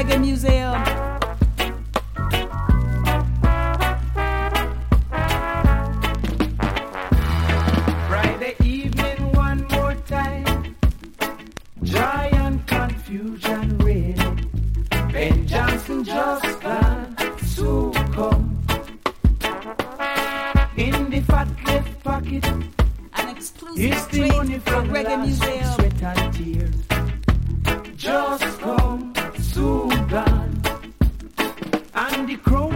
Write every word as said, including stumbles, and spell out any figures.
Reggae Museum. Friday evening one more time, joy and confusion reign. Ben Johnson just can't succumb. In the fat left pocket, an exclusive it's the money from Reggae Museum. Sweat and tears. Just come, soon gone. And the crowd